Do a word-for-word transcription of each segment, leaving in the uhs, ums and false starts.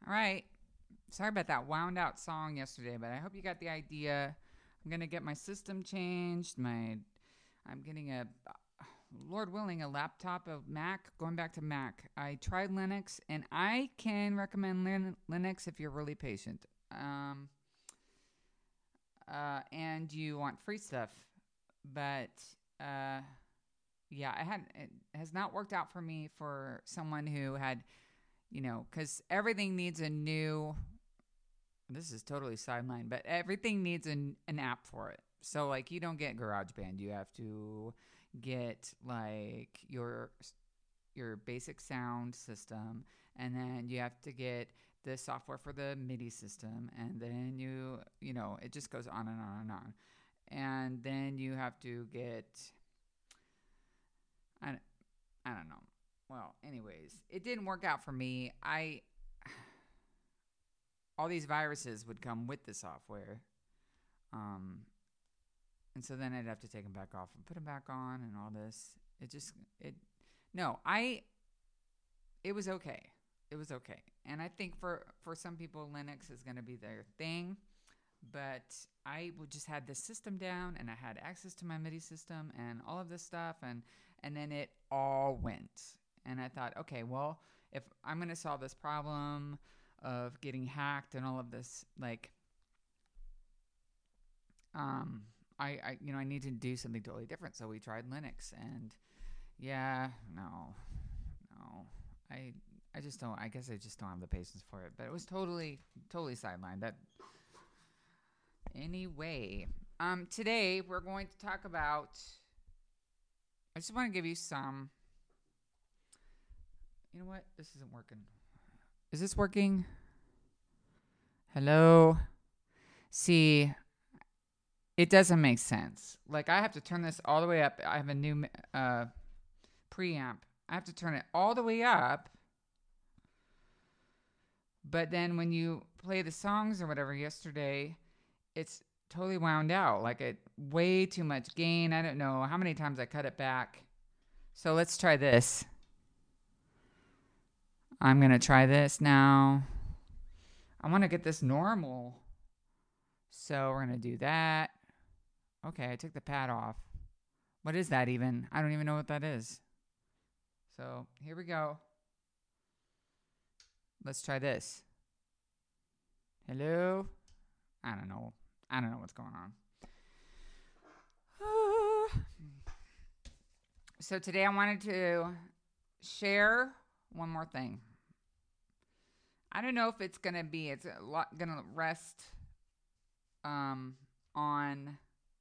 All right. Sorry about that wound out song yesterday, but I hope you got the idea. I'm gonna get my system changed. My, I'm getting a, Lord willing, a laptop, a Mac. Going back to Mac. I tried Linux, and I can recommend Lin- Linux if you're really patient. Um, uh, and you want free stuff, but uh, yeah, I had it has not worked out for me for someone who had you know because everything needs a new this is totally sideline, but everything needs an, an app for it. So like you don't get GarageBand, you have to get like your your basic sound system, and then you have to get the software for the MIDI system, and then you you know it just goes on and on and on, and then you have to get I, I don't know. Well, anyways, it didn't work out for me. I all these viruses would come with the software. Um, and so then I'd have to take them back off and put them back on and all this. It just it no, I it was okay. It was okay. And I think for for some people Linux is going to be their thing, but I would just had this system down and I had access to my MIDI system and all of this stuff and and then it all went. And I thought, okay, well, if I'm going to solve this problem of getting hacked and all of this like um I, I you know I need to do something totally different. So we tried Linux, and yeah, no, no, I I just don't. I guess I just don't have the patience for it. But it was totally totally sidelined. That anyway. Um, today we're going to talk about. I just want to give you some. You know what? This isn't working. Is this working? Hello. See, it doesn't make sense. Like I have to turn this all the way up. I have a new uh preamp. I have to turn it all the way up. But then when you play the songs or whatever yesterday, it's totally wound out. Like it way too much gain. I don't know how many times I cut it back. So let's try this. I'm going to try this now. I want to get this normal. So we're going to do that. Okay, I took the pad off. What is that even? I don't even know what that is. So here we go. Let's try this. Hello? I don't know. I don't know what's going on. So today I wanted to share one more thing. I don't know if it's gonna be. It's a lot gonna rest um, on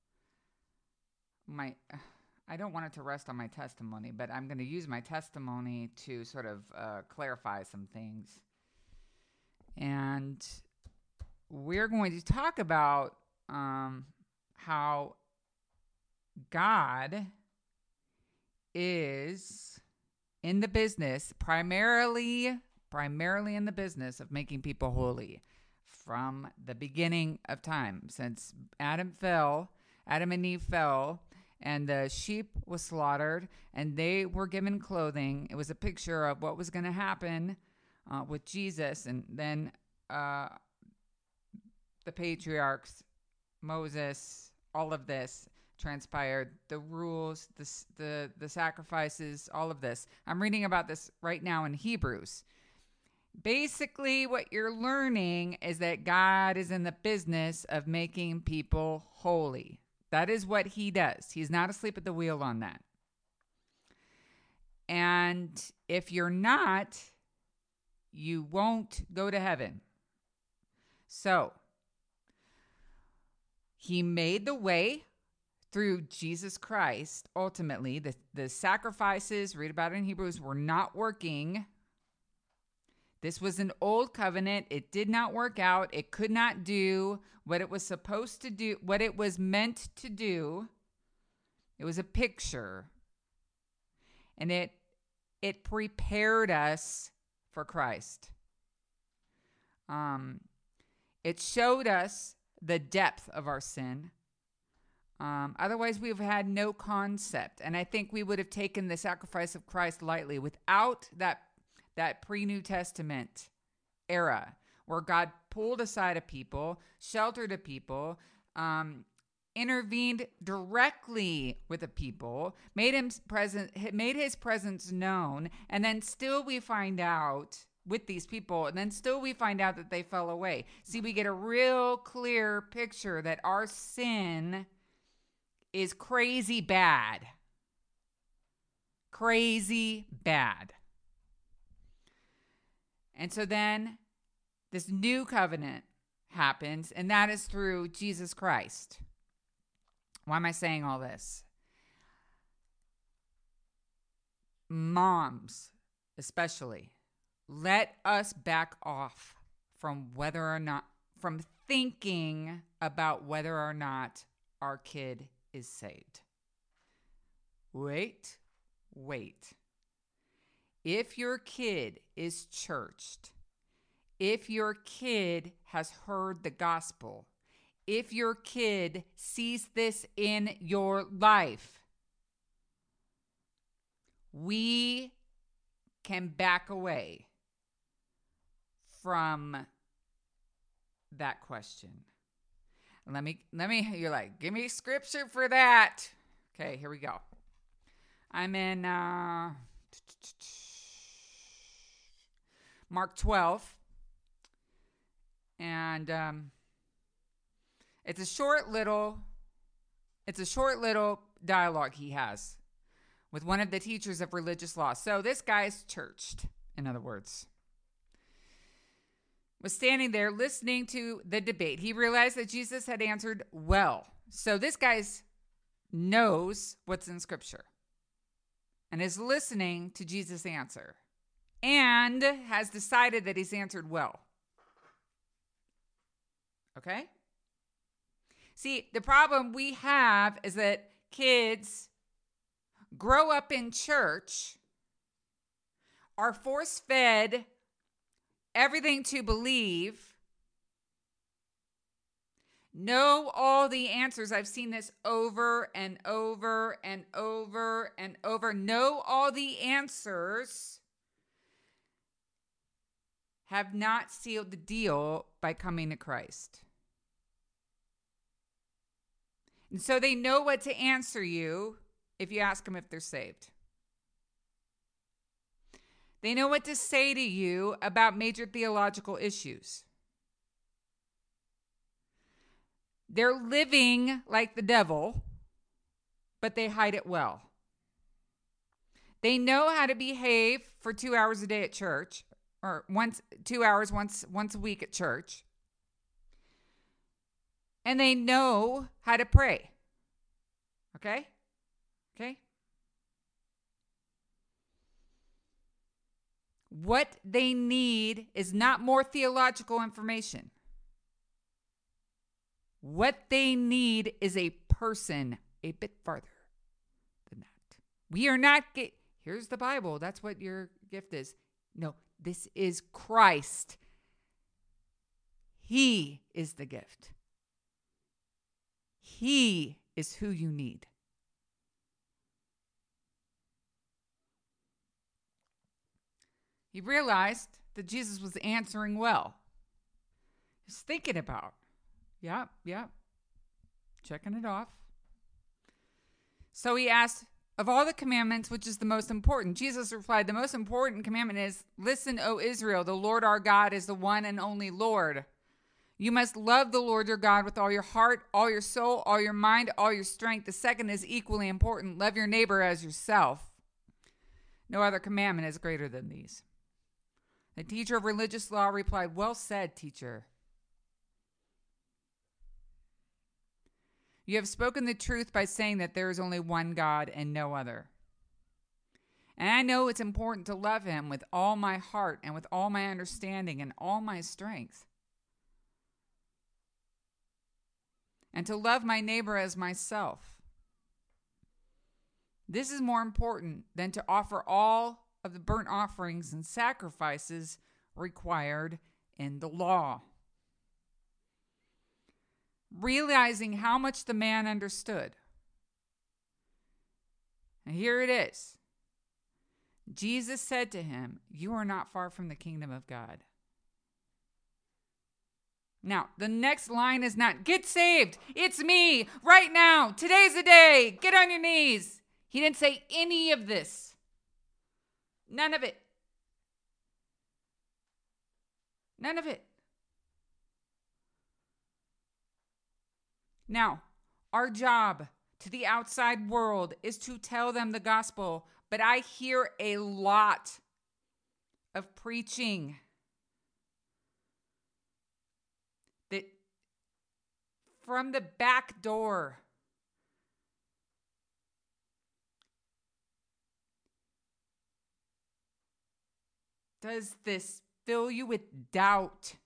my. I don't want it to rest on my testimony, but I'm going to use my testimony to sort of uh, clarify some things. And we're going to talk about um, how God is in the business, primarily, primarily in the business of making people holy from the beginning of time. Since Adam fell, Adam and Eve fell, and the sheep was slaughtered, and they were given clothing. It was a picture of what was going to happen uh, with Jesus, and then uh, the patriarchs, Moses, all of this transpired. The rules, the, the the sacrifices, all of this. I'm reading about this right now in Hebrews. Basically, what you're learning is that God is in the business of making people holy. That is what he does. He's not asleep at the wheel on that. And if you're not, you won't go to heaven. So, he made the way through Jesus Christ. Ultimately, the, the sacrifices, read about it in Hebrews, were not working. This was an old covenant. It did not work out. It could not do what it was supposed to do, what it was meant to do. It was a picture. And it it prepared us for Christ. Um, it showed us the depth of our sin. Um, otherwise, we've had no concept. And I think we would have taken the sacrifice of Christ lightly. Without that, that pre-New Testament era where God pulled aside a people, sheltered a people, um, intervened directly with a people, made him present, made his presence known, and then still we find out with these people, and then still we find out that they fell away. See, we get a real clear picture that our sin is crazy bad. Crazy bad. And so then this new covenant happens, and that is through Jesus Christ. Why am I saying all this? Moms, especially, let us back off from whether or not, from thinking about whether or not our kid is saved. Wait, wait. If your kid is churched, if your kid has heard the gospel, if your kid sees this in your life, we can back away from that question. Let me, let me, you're like, give me scripture for that. Okay, here we go. I'm in uh, Mark twelve. And um, it's a short little, it's a short little dialogue he has with one of the teachers of religious law. So this guy's churched, in other words, was standing there listening to the debate. He realized that Jesus had answered well. So this guy knows what's in Scripture and is listening to Jesus' answer and has decided that he's answered well. Okay? See, the problem we have is that kids grow up in church, are force-fed everything to believe, know all the answers. I've seen this over and over and over and over. Know all the answers. Have not sealed the deal by coming to Christ. And so they know what to answer you if you ask them if they're saved. They know what to say to you about major theological issues. They're living like the devil, but they hide it well. They know how to behave for two hours a day at church, or once, two hours once, once a week at church. And they know how to pray. Okay? Okay? What they need is not more theological information. What they need is a person a bit farther than that. We are not, get, here's the Bible. That's what your gift is. No, this is Christ. He is the gift. He is who you need. He realized that Jesus was answering well. He was thinking about, yeah, yeah, checking it off. So he asked, of all the commandments, which is the most important? Jesus replied, the most important commandment is, listen, O Israel, the Lord our God is the one and only Lord. You must love the Lord your God with all your heart, all your soul, all your mind, all your strength. The second is equally important. Love your neighbor as yourself. No other commandment is greater than these. The teacher of religious law replied, well said, teacher. You have spoken the truth by saying that there is only one God and no other. And I know it's important to love him with all my heart and with all my understanding and all my strength. And to love my neighbor as myself. This is more important than to offer all of the burnt offerings and sacrifices required in the law. Realizing how much the man understood. And here it is. Jesus said to him, you are not far from the kingdom of God. Now, the next line is not, get saved. It's me right now. Today's the day. Get on your knees. He didn't say any of this. None of it. None of it. Now, our job to the outside world is to tell them the gospel, but I hear a lot of preaching that from the back door does this fill you with doubt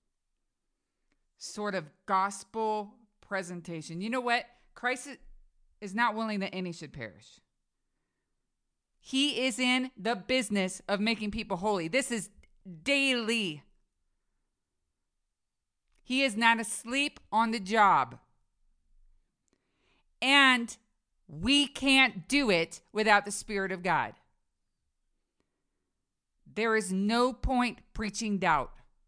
sort of gospel presentation. You know what? Christ is not willing that any should perish. He is in the business of making people holy. This is daily. He is not asleep on the job. And we can't do it without the Spirit of God. There is no point preaching doubt.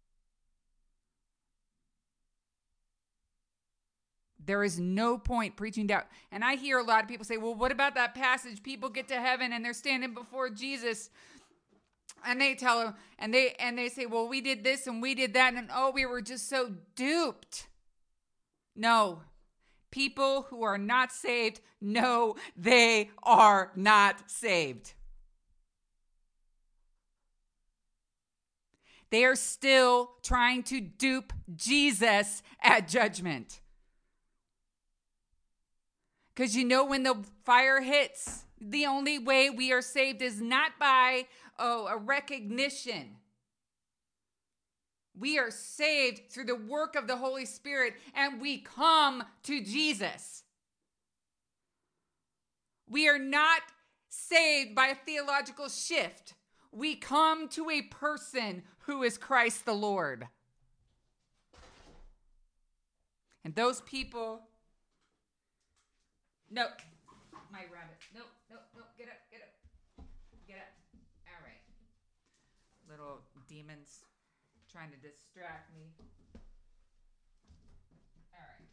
There is no point preaching doubt. And I hear a lot of people say, well, what about that passage? People get to heaven and they're standing before Jesus. And they tell him, and they and they say, well, we did this and we did that. And oh, we were just so duped. No. People who are not saved know they are not saved. They are still trying to dupe Jesus at judgment. Because you know, when the fire hits, the only way we are saved is not by oh, a recognition. We are saved through the work of the Holy Spirit, and we come to Jesus. We are not saved by a theological shift. We come to a person who is Christ the Lord. And those people... No, my rabbit. No, no, no. Get up, get up. Get up. All right. Little demons trying to distract me. All right.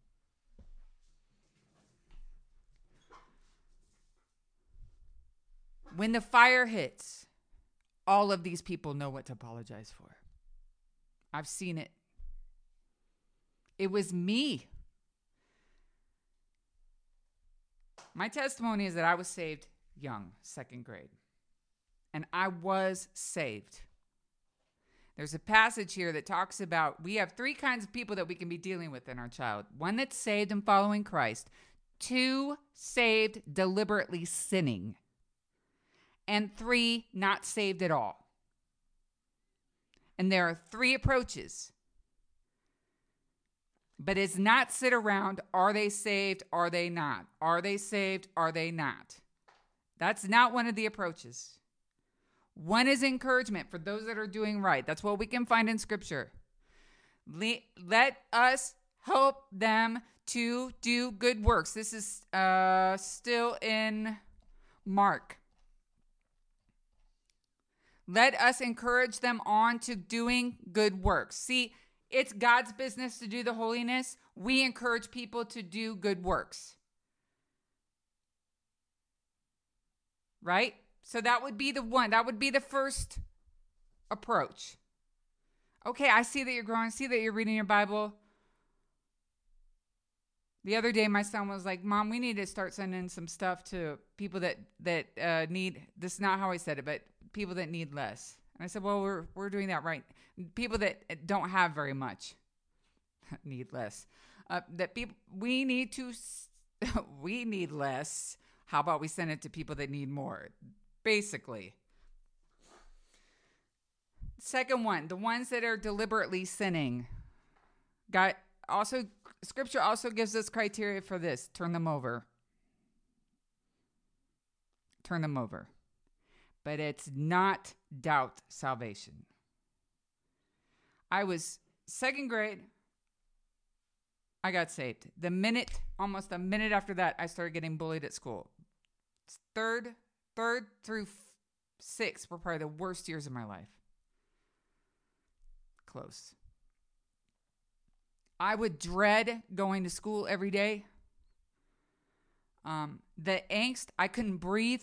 When the fire hits, all of these people know what to apologize for. I've seen it. It was me. My testimony is that I was saved young, second grade. And I was saved. There's a passage here that talks about we have three kinds of people that we can be dealing with in our child. One that's saved and following Christ. Two, saved deliberately sinning. And three, not saved at all. And there are three approaches. But it's not sit around, are they saved, are they not? Are they saved, are they not? That's not one of the approaches. One is encouragement for those that are doing right. That's what we can find in Scripture. Let us help them to do good works. This is uh, still in Mark. Let us encourage them on to doing good works. See, it's God's business to do the holiness. We encourage people to do good works. Right? So that would be the one. That would be the first approach. Okay, I see that you're growing. I see that you're reading your Bible. The other day, my son was like, Mom, we need to start sending some stuff to people that, that uh, need, this is not how I said it, but people that need less. And I said, well, we're we're doing that right. People that don't have very much need less. Uh, that people we need to we need less. How about we send it to people that need more? Basically. Second one, the ones that are deliberately sinning. God also Scripture also gives us criteria for this. Turn them over. Turn them over. But it's not doubt salvation. I was second grade. I got saved. The minute, almost a minute after that, I started getting bullied at school. Third, third through sixth were probably the worst years of my life. Close. I would dread going to school every day. Um, the angst, I couldn't breathe.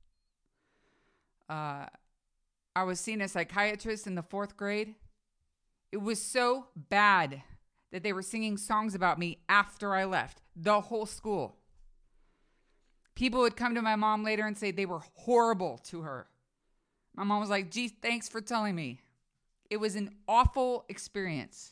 Uh, I was seeing a psychiatrist in the fourth grade. It was so bad that they were singing songs about me after I left. The whole school. People would come to my mom later and say they were horrible to her. My mom was like, gee, thanks for telling me. It was an awful experience.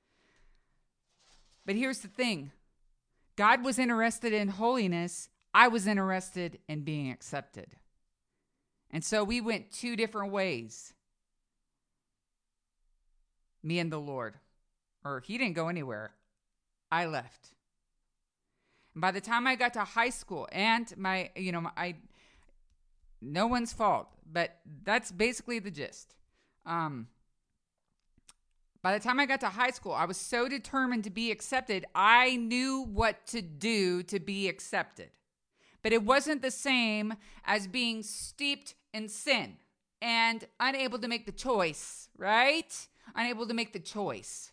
But here's the thing. God was interested in holiness. I was interested in being accepted. And so we went two different ways. Me and the Lord. Or he didn't go anywhere. I left. And by the time I got to high school, and my, you know, I, no one's fault, but that's basically the gist. Um, by the time I got to high school, I was so determined to be accepted. I knew what to do to be accepted. But it wasn't the same as being steeped in sin and unable to make the choice, right? Unable to make the choice.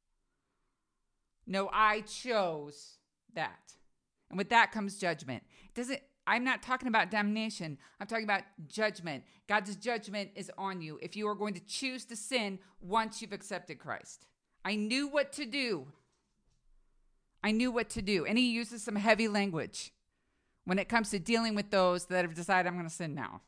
No, I chose that. And with that comes judgment. It doesn't, I'm not talking about damnation. I'm talking about judgment. God's judgment is on you if you are going to choose to sin once you've accepted Christ. I knew what to do. I knew what to do. And he uses some heavy language when it comes to dealing with those that have decided I'm going to sin now.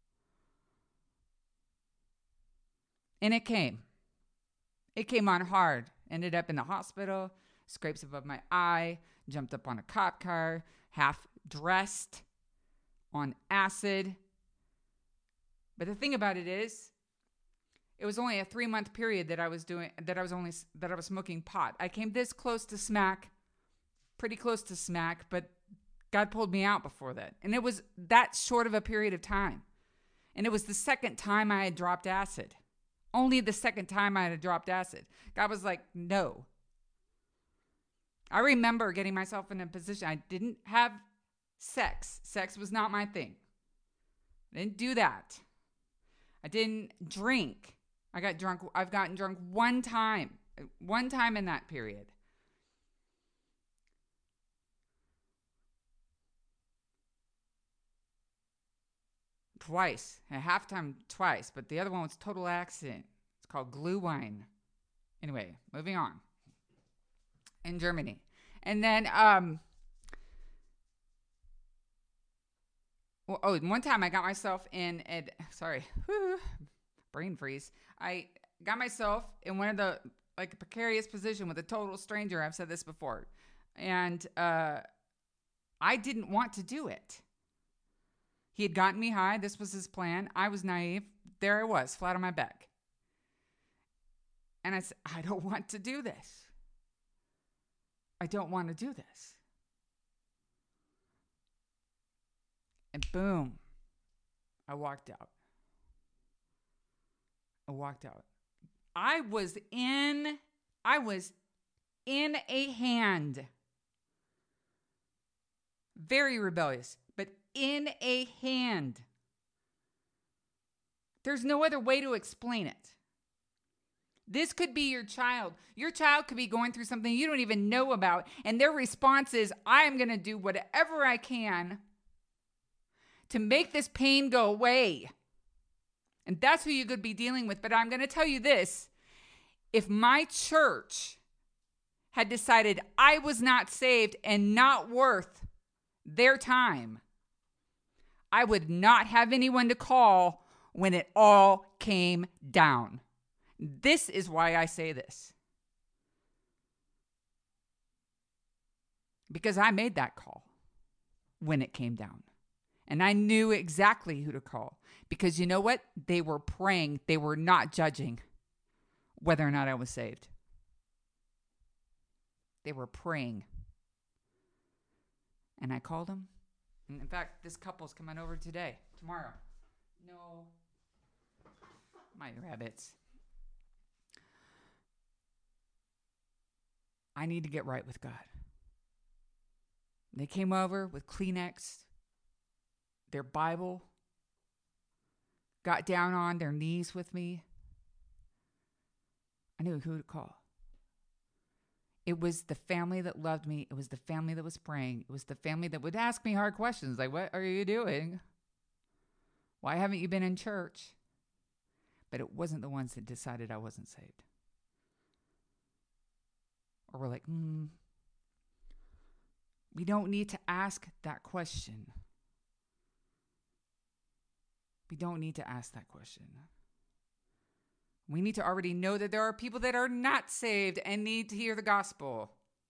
And it came. It came on hard. Ended up in the hospital, scrapes above my eye, jumped up on a cop car, half dressed on acid. But the thing about it is, it was only a three month period that I was doing, that I was only, that I was smoking pot. I came this close to smack, pretty close to smack, but God pulled me out before that. And it was that short of a period of time. And it was the second time I had dropped acid. Only the second time I had dropped acid. God was like, no. I remember getting myself in a position. I didn't have sex. Sex was not my thing. I didn't do that. I didn't drink. I got drunk. I've gotten drunk one time. One time in that period. Twice. At halftime, twice. But the other one was total accident. It's called glue wine. Anyway, moving on. In Germany. And then, um, well, oh, one time I got myself in, a, sorry, whew, brain freeze. I got myself in one of the, like, a precarious position with a total stranger. I've said this before. And uh, I didn't want to do it. He had gotten me high. This was his plan. I was naive. There I was, flat on my back. And I said, I don't want to do this. I don't want to do this. And boom, I walked out. I walked out. I was in, I was in a hand. Very rebellious, but in a hand. There's no other way to explain it. This could be your child. Your child could be going through something you don't even know about, and their response is, I am going to do whatever I can to make this pain go away. And that's who you could be dealing with. But I'm going to tell you this. If my church had decided I was not saved and not worth their time, I would not have anyone to call when it all came down. This is why I say this. Because I made that call when it came down. And I knew exactly who to call. Because you know what? They were praying. They were not judging whether or not I was saved. They were praying. And I called them. And in fact, this couple's coming over today, tomorrow. No. My rabbits. I need to get right with God. They came over with Kleenex, their Bible, got down on their knees with me. I knew who to call. It was the family that loved me. It was the family that was praying. It was the family that would ask me hard questions like, what are you doing? Why haven't you been in church? But it wasn't the ones that decided I wasn't saved. Or we're like, hmm. We don't need to ask that question. We don't need to ask that question. We need to already know that there are people that are not saved and need to hear the gospel.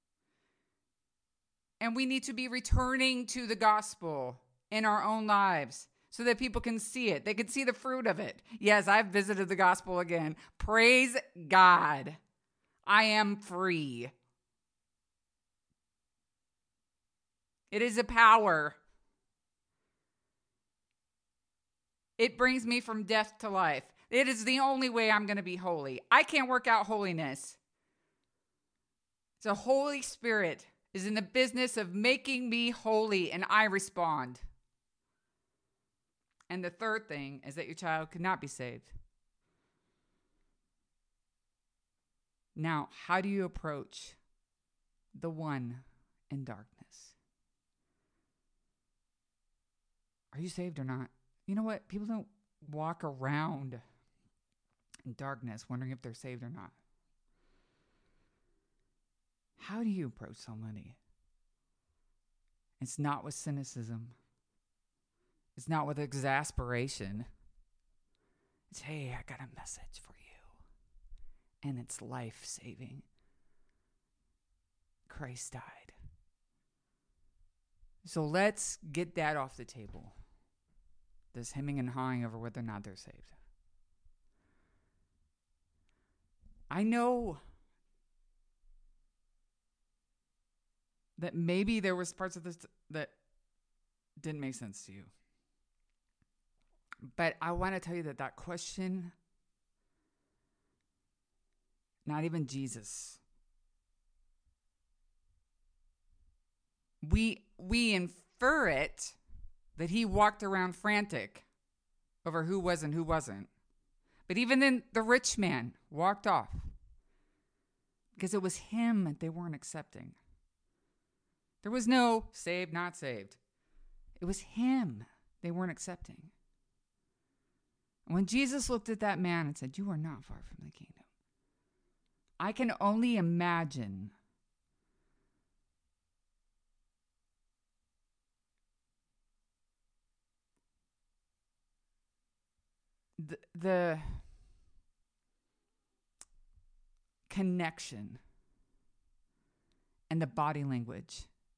And we need to be returning to the gospel in our own lives so that people can see it. They can see the fruit of it. Yes, I've visited the gospel again. Praise God. I am free. It is a power. It brings me from death to life. It is the only way I'm going to be holy. I can't work out holiness. The Holy Spirit is in the business of making me holy, and I respond. And the third thing is that your child could not be saved. Now, how do you approach the one in darkness? Are you saved or not? You know what? People don't walk around in darkness wondering if they're saved or not. How do you approach somebody? It's not with cynicism. It's not with exasperation. It's, hey, I got a message for you. And it's life-saving. Christ died. So let's get that off the table. This hemming and hawing over whether or not they're saved. I know that maybe there was parts of this that didn't make sense to you. But I want to tell you that that question, not even Jesus. We we infer it that he walked around frantic over who was and who wasn't. But even then, the rich man walked off because it was him they weren't accepting. There was no saved, not saved. It was him they weren't accepting. And when Jesus looked at that man and said, you are not far from the kingdom, I can only imagine the, the connection and the body language.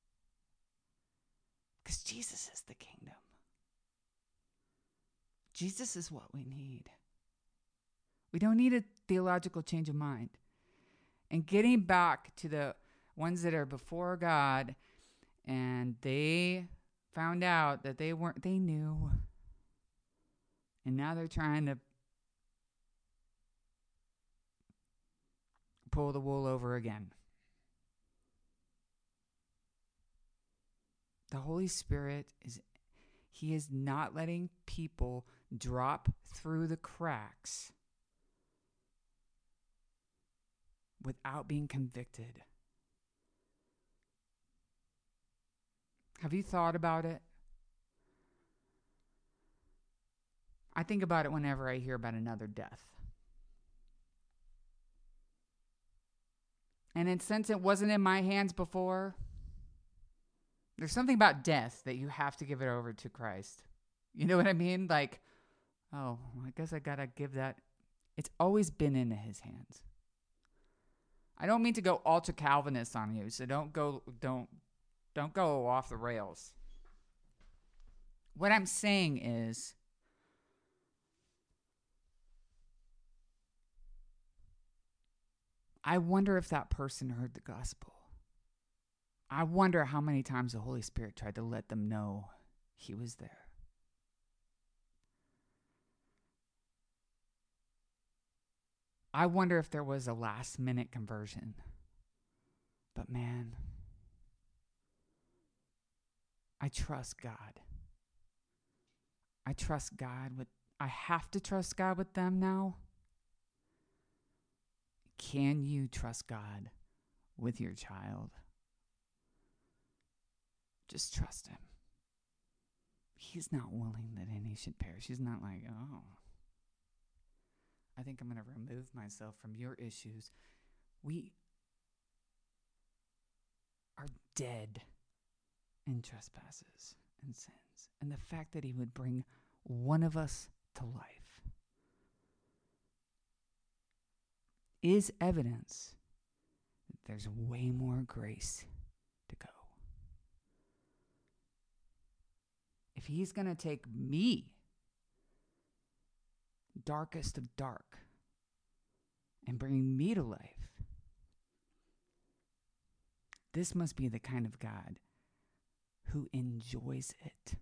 Because Jesus is the kingdom. Jesus is what we need. We don't need a theological change of mind. And getting back to the ones that are before God and they found out that they weren't, they knew. And now they're trying to pull the wool over again. The Holy Spirit is, he is not letting people drop through the cracks without being convicted. Have you thought about it? I think about it whenever I hear about another death. And then since it wasn't in my hands before, there's something about death that you have to give it over to Christ. You know what I mean? Like, oh, I guess I got to give that. It's always been in his hands. I don't mean to go ultra Calvinist on you, so don't go don't don't go off the rails. What I'm saying is I wonder if that person heard the gospel. I wonder how many times the Holy Spirit tried to let them know he was there. I wonder if there was a last minute conversion. But man, I trust God. I trust God with, I have to trust God with them now. Can you trust God with your child. Just trust him. He's not willing that any should perish. He's not like, oh, I think I'm going to remove myself from your issues. We are dead in trespasses and sins. And the fact that he would bring one of us to life is evidence that there's way more grace to go. If he's going to take me, darkest of dark, and bring me to life, this must be the kind of God who enjoys it.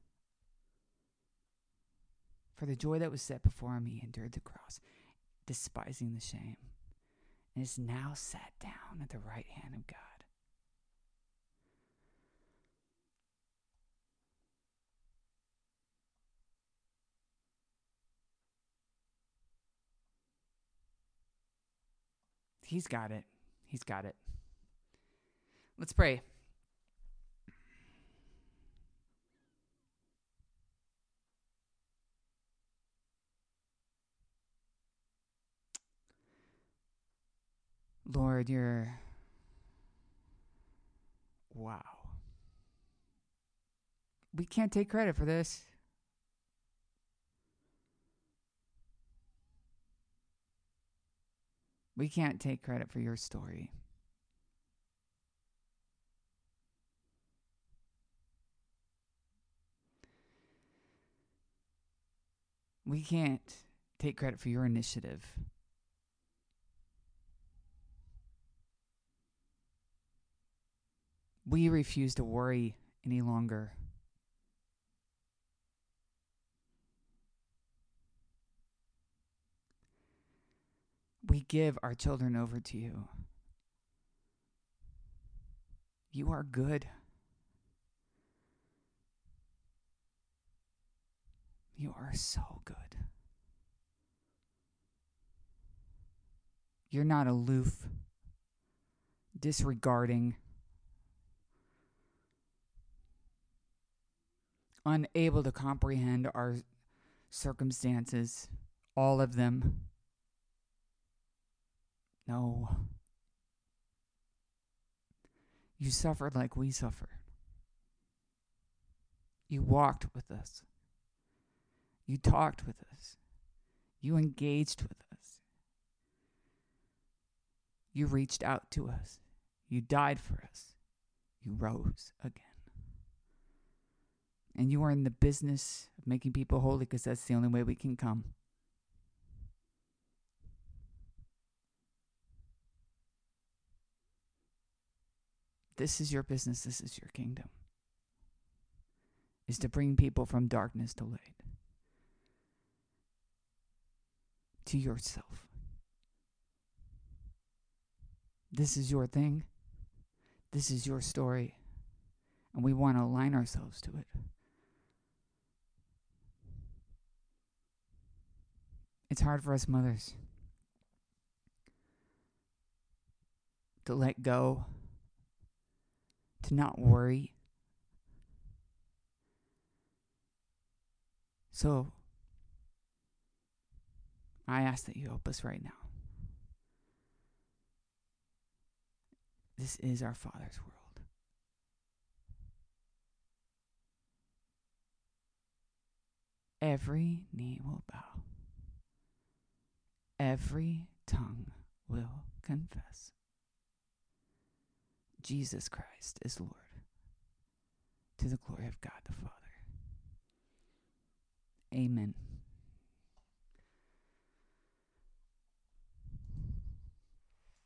For the joy that was set before him, he endured the cross, despising the shame, and is now sat down at the right hand of God. He's got it. He's got it. Let's pray. Lord, you're... wow. We can't take credit for this. We can't take credit for your story. We can't take credit for your initiative. We refuse to worry any longer. We give our children over to you. You are good. You are so good. You're not aloof, disregarding, unable to comprehend our circumstances, all of them. No. You suffered like we suffer. You walked with us. You talked with us. You engaged with us. You reached out to us. You died for us. You rose again. And you are in the business of making people holy because that's the only way we can come. This is your business. This is your kingdom. Is to bring people from darkness to light. To yourself. This is your thing. This is your story. And we want to align ourselves to it. It's hard for us mothers to let go, to not worry. So, I ask that you help us right now. This is our Father's world. Every knee will bow. Every tongue will confess. Jesus Christ is Lord, to the glory of God the Father. Amen.